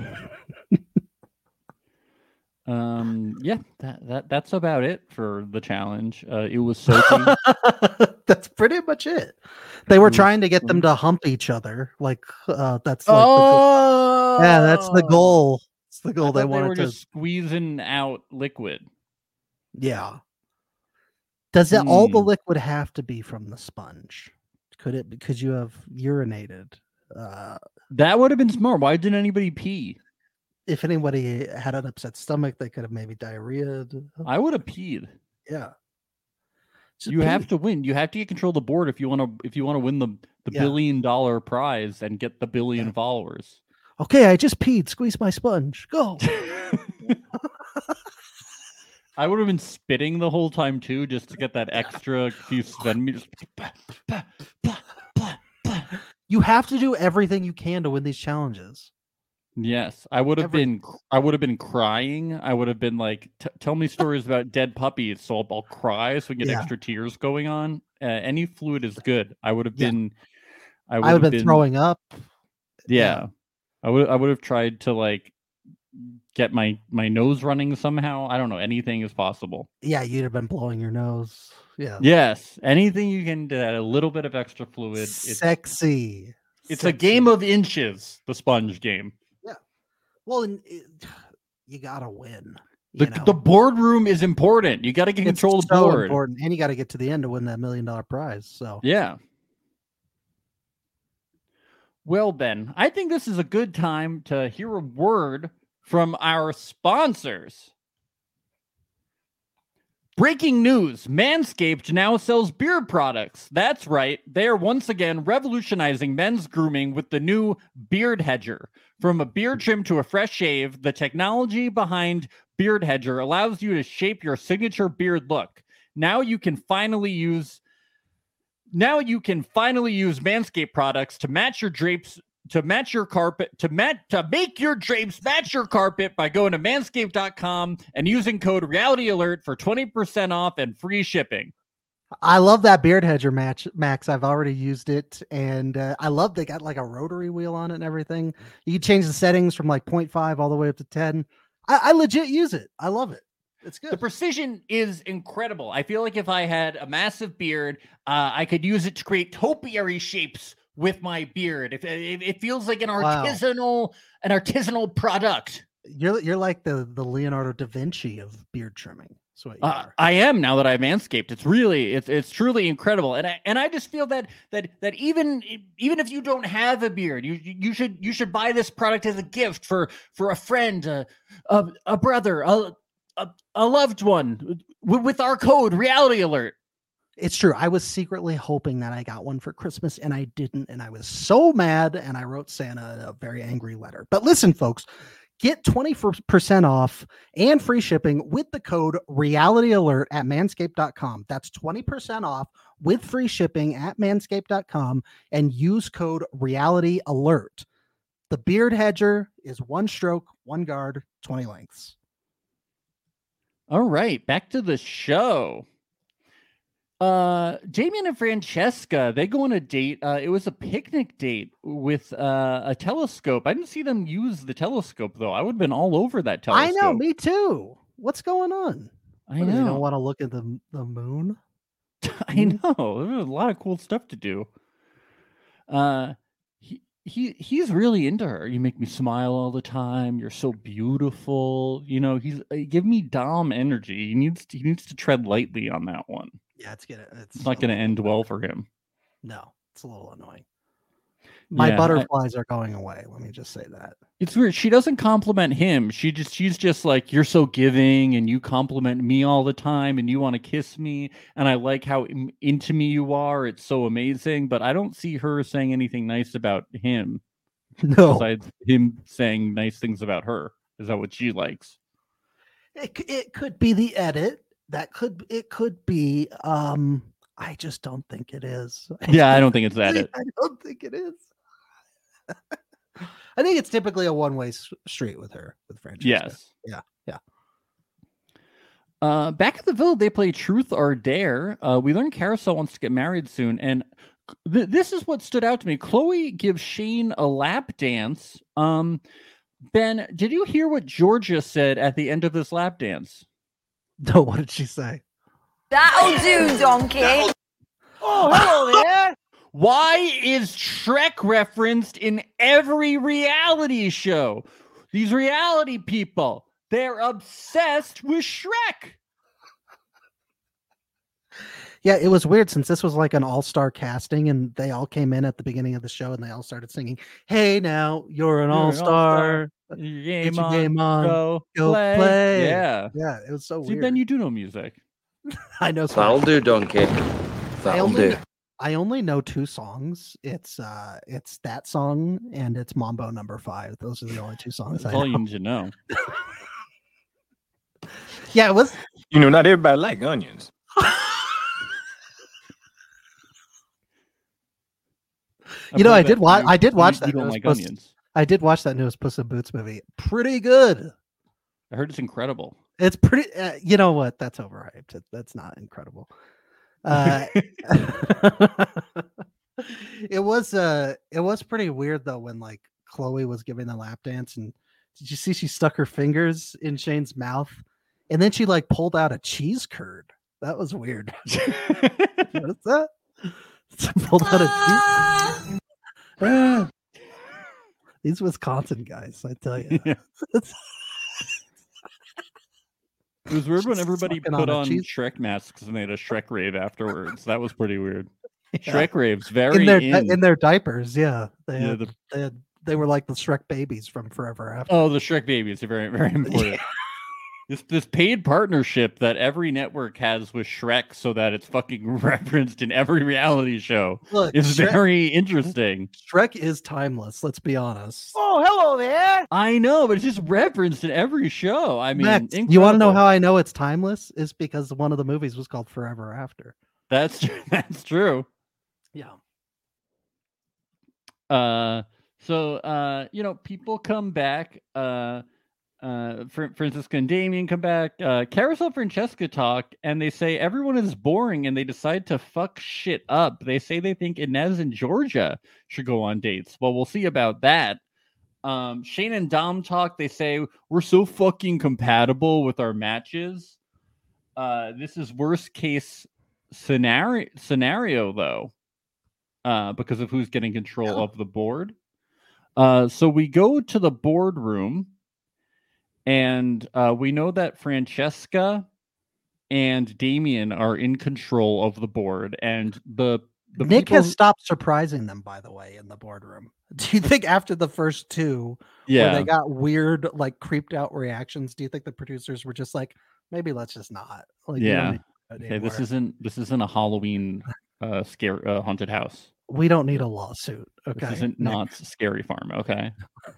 [SPEAKER 1] That's about it for the challenge. It was soaking.
[SPEAKER 3] That's pretty much it. They were trying to get them to hump each other. That's that's the goal. It's the goal. They wanted
[SPEAKER 1] just squeezing out liquid.
[SPEAKER 3] Yeah. Does it all the liquid have to be from the sponge? Could you have urinated?
[SPEAKER 1] That would have been smart. Why didn't anybody pee?
[SPEAKER 3] If anybody had an upset stomach, they could have maybe diarrhea.
[SPEAKER 1] I would have peed.
[SPEAKER 3] Yeah. Just
[SPEAKER 1] You have
[SPEAKER 3] pee.
[SPEAKER 1] to win. You have to get control of the board if you want to win the
[SPEAKER 3] Yeah.
[SPEAKER 1] $1 billion prize and get the billion followers.
[SPEAKER 3] Okay, I just peed. Squeeze my sponge. Go.
[SPEAKER 1] I would have been spitting the whole time too, just to get that extra few centimeters.
[SPEAKER 3] You have to do everything you can to win these challenges.
[SPEAKER 1] Yes, I would have been crying. I would have been like, tell me stories about dead puppies, so I'll cry so we get extra tears going on. Any fluid is good. I would have been. I would have been
[SPEAKER 3] throwing up.
[SPEAKER 1] Yeah, I would have tried to like get my nose running somehow. I don't know. Anything is possible.
[SPEAKER 3] Yeah, you'd have been blowing your nose. Yeah.
[SPEAKER 1] Yes, anything you can do, a little bit of extra fluid.
[SPEAKER 3] Sexy.
[SPEAKER 1] It's a game of inches. The sponge game.
[SPEAKER 3] Well, you gotta win.
[SPEAKER 1] The boardroom is important. You got to get control of the board.
[SPEAKER 3] Important, and you got to get to the end to win that $1 million prize. So
[SPEAKER 1] yeah. Well, Ben, I think this is a good time to hear a word from our sponsors. Breaking news, Manscaped now sells beard products. That's right. They are once again revolutionizing men's grooming with the new Beard Hedger. From a beard trim to a fresh shave, the technology behind Beard Hedger allows you to shape your signature beard look. Now you can finally use Manscaped products to match your drapes, to match your carpet, to make your drapes match your carpet by going to manscaped.com and using code RealityAlert for 20% off and free shipping.
[SPEAKER 3] I love that Beard Hedger Max. I've already used it, and I love they got like a rotary wheel on it and everything. You can change the settings from like 0.5 all the way up to 10. I legit use it. I love it. It's good.
[SPEAKER 1] The precision is incredible. I feel like if I had a massive beard, I could use it to create topiary shapes with my beard. If it feels like an artisanal product.
[SPEAKER 3] You're like the Leonardo da Vinci of beard trimming. That's what you are.
[SPEAKER 1] I am, now that I've Manscaped. It's really it's truly incredible. And I just feel that even if you don't have a beard, you should buy this product as a gift for a friend, a brother, a loved one with our code Reality Alert.
[SPEAKER 3] It's true. I was secretly hoping that I got one for Christmas and I didn't. And I was so mad, and I wrote Santa a very angry letter. But listen, folks, get 20% off and free shipping with the code Reality Alert at manscaped.com. That's 20% off with free shipping at manscaped.com, and use code Reality Alert. The Beard Hedger is 1 stroke, 1 guard, 20 lengths.
[SPEAKER 1] All right, back to the show. Damien and Francesca, they go on a date. It was a picnic date with a telescope. I didn't see them use the telescope, though. I would have been all over that telescope.
[SPEAKER 3] I know, me too. What's going on?
[SPEAKER 1] I know.
[SPEAKER 3] They don't want to look at the moon.
[SPEAKER 1] I know. There's a lot of cool stuff to do. He's really into her. You make me smile all the time. You're so beautiful. You know, he's give me Dom energy. He needs to tread lightly on that one.
[SPEAKER 3] Yeah, it's
[SPEAKER 1] not going to end well for him.
[SPEAKER 3] No, it's a little annoying. My
[SPEAKER 1] Yeah,
[SPEAKER 3] butterflies are going away. Let me just say that.
[SPEAKER 1] It's weird. She doesn't compliment him. She's just like, you're so giving, and you compliment me all the time, and you want to kiss me, and I like how into me you are. It's so amazing. But I don't see her saying anything nice about him.
[SPEAKER 3] No.
[SPEAKER 1] Besides him saying nice things about her. Is that what she likes?
[SPEAKER 3] It could be the edit. It could be. I just don't think it is.
[SPEAKER 1] Yeah, I don't think it's that.
[SPEAKER 3] I don't think it is. I think it's typically a one-way street with her, with Francesca.
[SPEAKER 1] Yes.
[SPEAKER 3] Yeah.
[SPEAKER 1] Back at the Villa, they play Truth or Dare. We learn Carousel wants to get married soon, and this is what stood out to me. Chloe gives Shane a lap dance. Ben, did you hear what Georgia said at the end of this lap dance?
[SPEAKER 3] No, what did she say?
[SPEAKER 8] That'll do, donkey.
[SPEAKER 3] Oh, hello there.
[SPEAKER 1] Why is Shrek referenced in every reality show? These reality people, they're obsessed with Shrek.
[SPEAKER 3] Yeah, it was weird since this was like an all-star casting and they all came in at the beginning of the show and they all started singing, "Hey now, you're an all-star.
[SPEAKER 1] Game
[SPEAKER 3] Get your
[SPEAKER 1] on,
[SPEAKER 3] game on.
[SPEAKER 1] go
[SPEAKER 3] Play."
[SPEAKER 1] Yeah.
[SPEAKER 3] Yeah, it was so
[SPEAKER 1] See,
[SPEAKER 3] weird.
[SPEAKER 1] Ben, you do know music.
[SPEAKER 3] I know
[SPEAKER 9] That'll do, Donkey. That'll do.
[SPEAKER 3] I only know 2 songs. It's that song and it's Mambo Number 5. Those are the only 2 songs
[SPEAKER 1] That's
[SPEAKER 3] I
[SPEAKER 1] all
[SPEAKER 3] know.
[SPEAKER 1] you need to know.
[SPEAKER 3] Yeah, it was.
[SPEAKER 10] You know, not everybody like onions.
[SPEAKER 3] You know, I did watch
[SPEAKER 1] You
[SPEAKER 3] that.
[SPEAKER 1] don't like onions.
[SPEAKER 3] I did watch that newest Puss in Boots movie. Pretty good.
[SPEAKER 1] I heard it's incredible.
[SPEAKER 3] It's pretty. You know what? That's overhyped. That's not incredible. It was pretty weird though when like Chloe was giving the lap dance, and did you see she stuck her fingers in Shane's mouth, and then she like pulled out a cheese curd. That was weird. What's that? She pulled out a cheese. These Wisconsin guys, I tell you.
[SPEAKER 1] Yeah. It was weird when everybody put on Shrek masks and they had a Shrek rave afterwards. That was pretty weird.
[SPEAKER 3] Yeah.
[SPEAKER 1] Shrek raves, very
[SPEAKER 3] in their diapers. Yeah,
[SPEAKER 1] Yeah,
[SPEAKER 3] they were like the Shrek babies from Forever After.
[SPEAKER 1] Oh, the Shrek babies are very, very important. This paid partnership that every network has with Shrek so that it's fucking referenced in every reality show is very interesting.
[SPEAKER 3] Shrek is timeless, let's be honest.
[SPEAKER 8] Oh, hello there.
[SPEAKER 1] I know, but it's just referenced in every show. I mean,
[SPEAKER 3] Max, you want to know how I know it's timeless? Is because one of the movies was called Forever After.
[SPEAKER 1] That's true.
[SPEAKER 3] Yeah.
[SPEAKER 1] So you know, people come back. Francisca and Damien come back. Carousel Francesca talk, and they say everyone is boring, and they decide to fuck shit up. They say they think Inez and Georgia should go on dates. Well, we'll see about that. Shane and Dom talk. They say we're so fucking compatible with our matches. This is worst case scenario though, because of who's getting control of the board. So we go to the boardroom. And we know that Francesca and Damien are in control of the board, and the
[SPEAKER 3] Nick has stopped surprising them. By the way, in the boardroom, do you think after the first 2, where they got weird, like creeped out reactions, do you think the producers were just like, maybe let's just not? Like,
[SPEAKER 1] yeah. Okay, this isn't a Halloween haunted house.
[SPEAKER 3] We don't need a lawsuit. Okay,
[SPEAKER 1] this isn't not Scary Farm. Okay.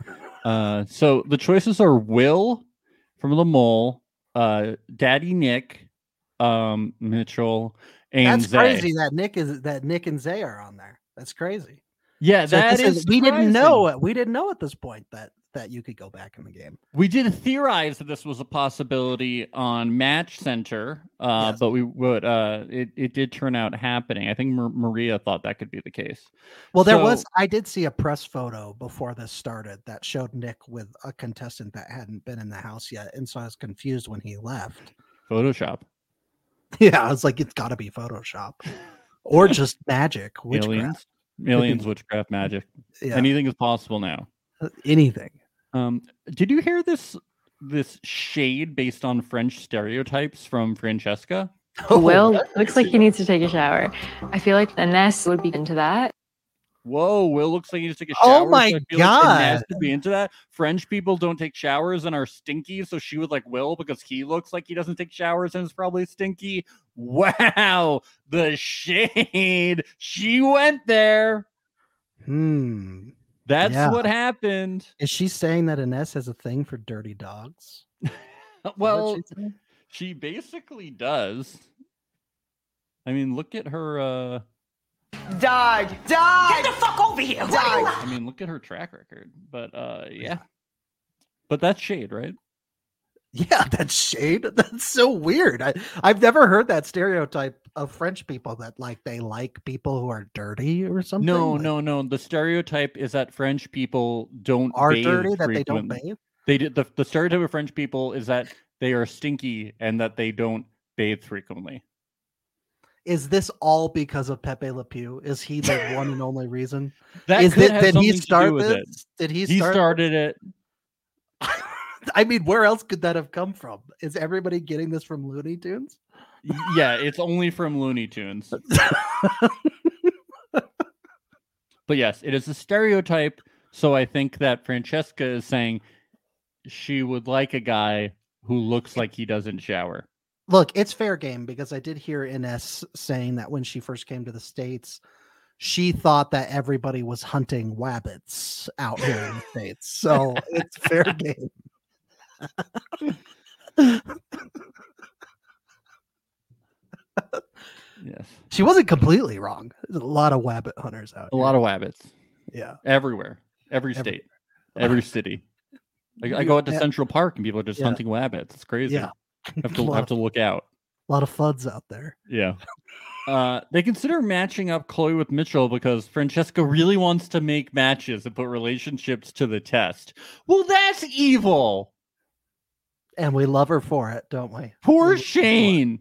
[SPEAKER 1] So the choices are Will from the Mole, Daddy Nick, Mitchell, and
[SPEAKER 3] that's crazy that Nick and Zay are on there. That's crazy.
[SPEAKER 1] Yeah, so
[SPEAKER 3] we didn't know. We didn't know at this point that you could go back in the game.
[SPEAKER 1] We did theorize that this was a possibility on Match Center, yes. But it did turn out happening. I think Maria thought that could be the case.
[SPEAKER 3] Well, I did see a press photo before this started that showed Nick with a contestant that hadn't been in the house yet, and so I was confused when he left.
[SPEAKER 1] Photoshop.
[SPEAKER 3] Yeah, I was like, it's got to be Photoshop, or just magic, witchcraft.
[SPEAKER 1] Aliens, witchcraft, magic. Yeah. Anything is possible now.
[SPEAKER 3] Anything.
[SPEAKER 1] Did you hear this shade based on French stereotypes from Francesca?
[SPEAKER 7] Will looks like he needs to take a shower. I feel like Inez would be into that.
[SPEAKER 1] Whoa, Will looks like he needs to take a shower.
[SPEAKER 3] Oh my god!
[SPEAKER 1] Inez would be into that. French people don't take showers and are stinky, so she would like Will because he looks like he doesn't take showers and is probably stinky. Wow, the shade. She went there. That's what happened.
[SPEAKER 3] Is she saying that Inez has a thing for dirty dogs?
[SPEAKER 1] Well, she basically does. I mean, look at her.
[SPEAKER 8] Dog. Get the fuck over here. Dog.
[SPEAKER 1] I mean, look at her track record. But yeah. But that's shade, right?
[SPEAKER 3] Yeah, that's shade. That's so weird. I've never heard that stereotype of French people that like they like people who are dirty or something.
[SPEAKER 1] No. The stereotype is that French people
[SPEAKER 3] are
[SPEAKER 1] bathe
[SPEAKER 3] dirty, that
[SPEAKER 1] frequently.
[SPEAKER 3] they don't bathe.
[SPEAKER 1] They did the stereotype of French people is that they are stinky and that they don't bathe frequently.
[SPEAKER 3] Is this all because of Pepe Le Pew? Is he the one and only reason?
[SPEAKER 1] Did he start this?
[SPEAKER 3] Did he
[SPEAKER 1] started it?
[SPEAKER 3] I mean, where else could that have come from? Is everybody getting this from Looney Tunes?
[SPEAKER 1] Yeah, it's only from Looney Tunes. But yes, it is a stereotype. So I think that Francesca is saying she would like a guy who looks like he doesn't shower.
[SPEAKER 3] Look, it's fair game because I did hear Ines saying that when she first came to the States, she thought that everybody was hunting wabbits out here in the States. So it's fair game.
[SPEAKER 1] Yes.
[SPEAKER 3] She wasn't completely wrong. There's a lot of wabbit hunters out
[SPEAKER 1] A
[SPEAKER 3] here.
[SPEAKER 1] lot of wabbits.
[SPEAKER 3] Yeah.
[SPEAKER 1] Everywhere. Every state. Every city. I go out to Central Park and people are just hunting wabbits. It's crazy.
[SPEAKER 3] Yeah.
[SPEAKER 1] Have to look out.
[SPEAKER 3] A lot of fuds out there.
[SPEAKER 1] Yeah. They consider matching up Chloe with Mitchell because Francesca really wants to make matches and put relationships to the test. Well, that's evil.
[SPEAKER 3] And we love her for it, don't we?
[SPEAKER 1] Poor Shane.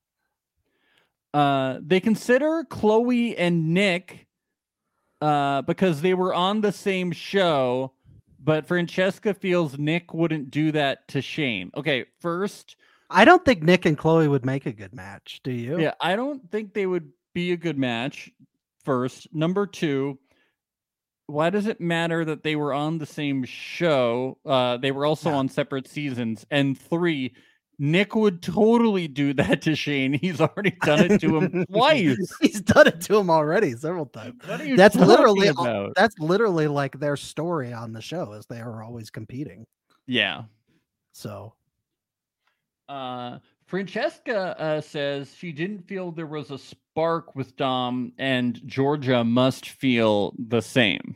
[SPEAKER 1] They consider Chloe and Nick because they were on the same show, but Francesca feels Nick wouldn't do that to Shane. Okay, first,
[SPEAKER 3] I don't think Nick and Chloe would make a good match. Do you?
[SPEAKER 1] yeah, I don't think they would be a good match. First, number two, why does it matter that they were on the same show? They were also on separate seasons. And three, Nick would totally do that to Shane. He's already done it to him twice.
[SPEAKER 3] He's done it to him already several times.
[SPEAKER 1] What are you
[SPEAKER 3] That's
[SPEAKER 1] talking
[SPEAKER 3] literally
[SPEAKER 1] about?
[SPEAKER 3] that's literally like their story on the show is they are always competing.
[SPEAKER 1] Yeah.
[SPEAKER 3] So
[SPEAKER 1] Francesca says she didn't feel there was a spark with Dom, and Georgia must feel the same.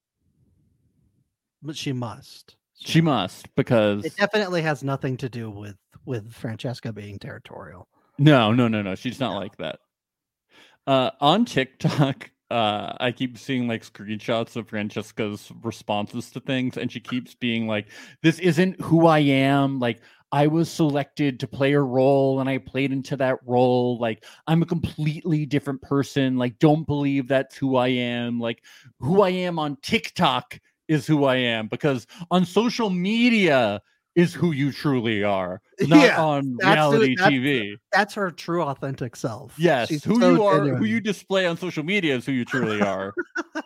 [SPEAKER 3] But she must.
[SPEAKER 1] She must, because
[SPEAKER 3] It definitely has nothing to do with Francesca being territorial.
[SPEAKER 1] No. She's not like that. On TikTok, I keep seeing like screenshots of Francesca's responses to things, and she keeps being like, "This isn't who I am. Like, I was selected to play a role, and I played into that role. Like, I'm a completely different person. Like, don't believe that's who I am. Like, who I am on TikTok is who I am, because on social media is who you truly are, not on reality TV.
[SPEAKER 3] That's her true, authentic self.
[SPEAKER 1] Yes,
[SPEAKER 3] She's
[SPEAKER 1] who
[SPEAKER 3] so
[SPEAKER 1] you are,
[SPEAKER 3] genuine.
[SPEAKER 1] who you display on social media is who you truly are."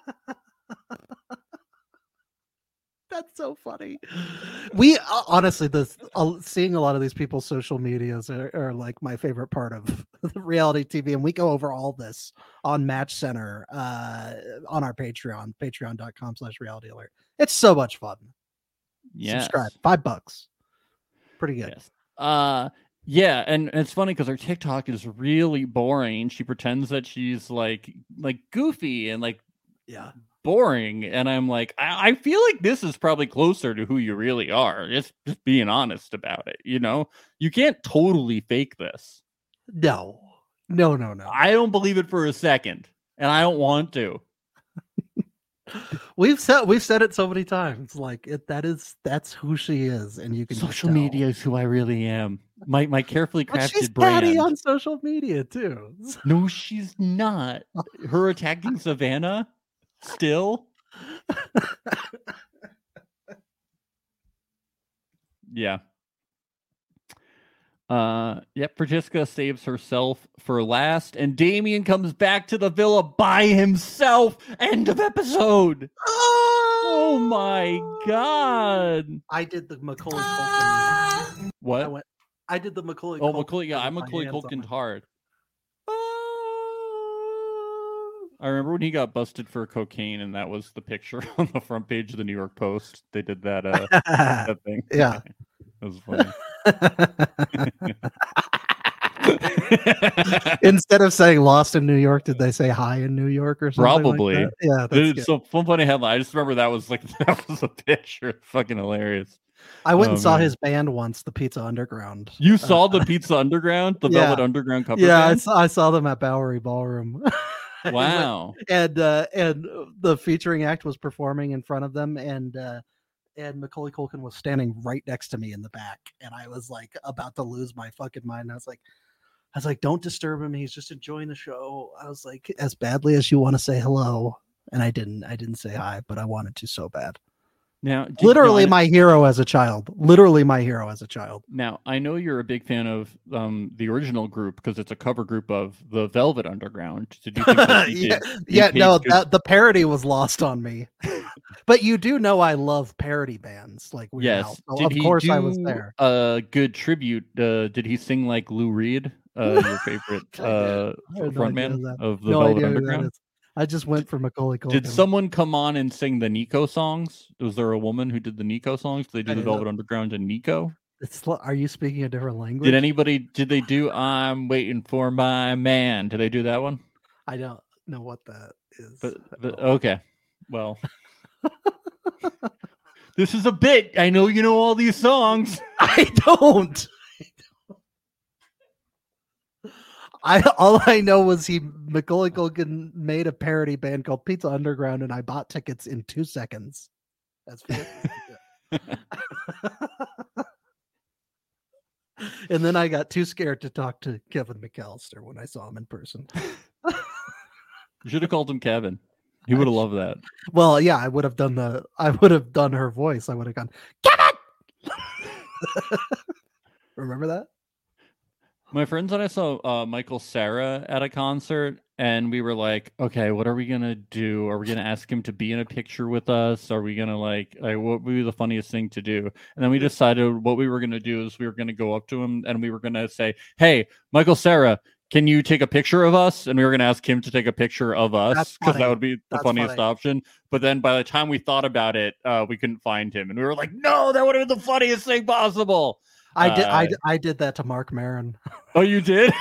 [SPEAKER 3] That's so funny. We honestly, seeing a lot of these people's social medias are like my favorite part of the reality TV, and we go over all this on Match Center on our Patreon, patreon.com/reality alert. It's so much fun.
[SPEAKER 1] Yes.
[SPEAKER 3] Subscribe, $5. Pretty good.
[SPEAKER 1] Yes. Yeah, and it's funny because her TikTok is really boring. She pretends that she's like goofy and like boring, and I'm like, I feel like this is probably closer to who you really are. Just being honest about it, you know? You can't totally fake this.
[SPEAKER 3] No.
[SPEAKER 1] I don't believe it for a second, and I don't want to.
[SPEAKER 3] We've said it so many times. Like that's who she is, and you can
[SPEAKER 1] Social media is who I really am. My carefully crafted
[SPEAKER 3] but she's
[SPEAKER 1] brand.
[SPEAKER 3] catty on social media too.
[SPEAKER 1] No, she's not. Her attacking Savannah still. Yeah. Yep, Francesca saves herself for last, and Damien comes back to the villa by himself. End of episode. Oh my god.
[SPEAKER 3] I did the Macaulay Culkin.
[SPEAKER 1] What?
[SPEAKER 3] I did the Macaulay
[SPEAKER 1] Oh,
[SPEAKER 3] Culkin.
[SPEAKER 1] Macaulay, yeah, I'm Macaulay Culkin hard. I remember when he got busted for cocaine, and that was the picture on the front page of the New York Post. They did that that thing.
[SPEAKER 3] Yeah.
[SPEAKER 1] That was funny.
[SPEAKER 3] Instead of saying "lost in New York," did they say "high in New York" or something?
[SPEAKER 1] Probably.
[SPEAKER 3] Like that? Yeah,
[SPEAKER 1] Dude, so funny headline. I just remember that was a picture. Fucking hilarious.
[SPEAKER 3] I went and saw
[SPEAKER 1] man.
[SPEAKER 3] his band once, the Pizza Underground.
[SPEAKER 1] You saw the Pizza Underground, the
[SPEAKER 3] yeah.
[SPEAKER 1] Velvet Underground cover
[SPEAKER 3] Yeah,
[SPEAKER 1] band?
[SPEAKER 3] I saw them at Bowery Ballroom.
[SPEAKER 1] Wow.
[SPEAKER 3] And the featuring act was performing in front of them, and Macaulay Culkin was standing right next to me in the back, and I was like about to lose my fucking mind. I was like, don't disturb him. He's just enjoying the show. I was like, as badly as you want to say hello, and I didn't say hi, but I wanted to so bad.
[SPEAKER 1] Now,
[SPEAKER 3] Literally my hero as a child. Literally my hero as a child.
[SPEAKER 1] Now, I know you're a big fan of the original group because it's a cover group of the Velvet Underground. Did you think that
[SPEAKER 3] the parody was lost on me. But you do know I love parody bands like Weird Al. So of course I was there.
[SPEAKER 1] A good tribute. Did he sing like Lou Reed, your favorite frontman of the Velvet Underground?
[SPEAKER 3] I just went for Macaulay Culkin.
[SPEAKER 1] Did someone come on and sing the Nico songs? Was there a woman who did the Nico songs? Did they do the Velvet Underground and Nico?
[SPEAKER 3] Are you speaking a different language?
[SPEAKER 1] Did they do I'm Waiting for My Man? Did they do that one?
[SPEAKER 3] I don't know what that is.
[SPEAKER 1] But okay. Well, this is a bit. I know you know all these songs.
[SPEAKER 3] I don't. All I know was Macaulay Culkin made a parody band called Pizza Underground, and I bought tickets in 2 seconds. That's and then I got too scared to talk to Kevin McAllister when I saw him in person.
[SPEAKER 1] You should have called him Kevin. He would have loved that.
[SPEAKER 3] Well, yeah, I would have done her voice. I would have gone, Kevin. Remember that?
[SPEAKER 1] My friends and I saw Michael Cera at a concert, and we were like, okay, what are we going to do? Are we going to ask him to be in a picture with us? Are we going to like what would be the funniest thing to do? And then we decided what we were going to do is we were going to go up to him and we were going to say, hey, Michael Cera, can you take a picture of us? And we were going to ask him to take a picture of us because that would be the funniest option. But then by the time we thought about it, we couldn't find him. And we were like, no, that would have been the funniest thing possible.
[SPEAKER 3] I did that to Mark Maron.
[SPEAKER 1] Oh, you did?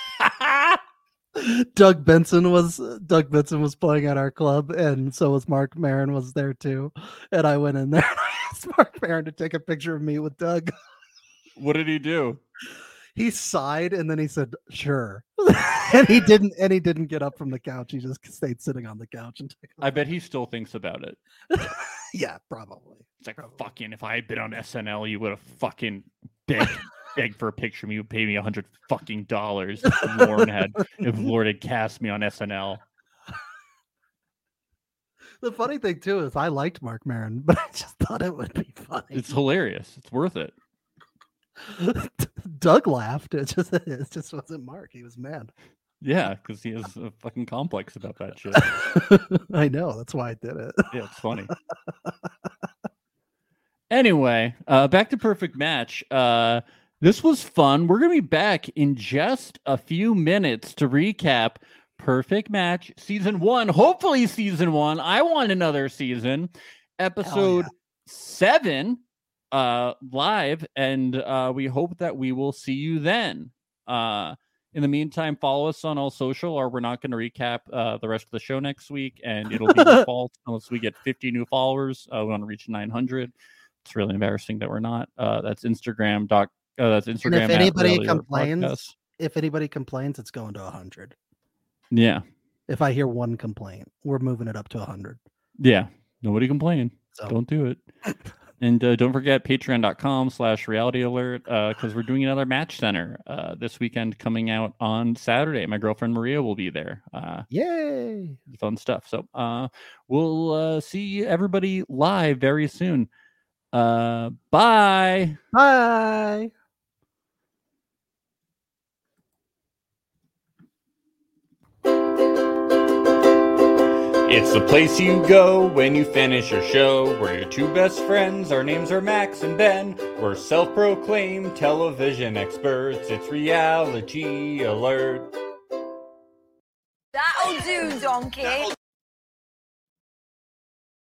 [SPEAKER 3] Doug Benson was playing at our club, and so was Mark Maron was there too. And I went in there and I asked Mark Maron to take a picture of me with Doug.
[SPEAKER 1] What did he do?
[SPEAKER 3] He sighed and then he said, "Sure." and he didn't get up from the couch. He just stayed sitting on the couch and
[SPEAKER 1] I bet he still thinks about it.
[SPEAKER 3] Yeah, probably.
[SPEAKER 1] It's like, fucking, if I had been on SNL, you would have fucking begged for a picture of me. You would pay me $100 fucking if Lauren had cast me on SNL.
[SPEAKER 3] The funny thing too is I liked Mark Maron, but I just thought it would be funny.
[SPEAKER 1] It's hilarious. It's worth it.
[SPEAKER 3] Doug laughed. It just wasn't Mark. He was mad.
[SPEAKER 1] Yeah, because he has a fucking complex about that shit.
[SPEAKER 3] I know. That's why I did it.
[SPEAKER 1] Yeah, it's funny. Anyway, back to Perfect Match. This was fun. We're going to be back in just a few minutes to recap Perfect Match Season 1. Hopefully Season 1. I want another season. Episode 7 live. And we hope that we will see you then. In the meantime, follow us on all social, or we're not going to recap the rest of the show next week, and it'll be your fault unless we get 50 new followers. We want to reach 900. It's really embarrassing that we're not. That's Instagram. That's Instagram.
[SPEAKER 3] And if anybody complains, it's going to 100.
[SPEAKER 1] Yeah.
[SPEAKER 3] If I hear one complaint, we're moving it up to 100.
[SPEAKER 1] Yeah. Nobody complain. So. Don't do it. And don't forget patreon.com/reality alert because we're doing another match center this weekend coming out on Saturday. My girlfriend Maria will be there.
[SPEAKER 3] Yay!
[SPEAKER 1] Fun stuff. So we'll see everybody live very soon. Bye.
[SPEAKER 3] Bye.
[SPEAKER 1] It's the place you go when you finish your show. We're your two best friends. Our names are Max and Ben. We're self-proclaimed television experts. It's Reality Alert.
[SPEAKER 11] That'll do, donkey.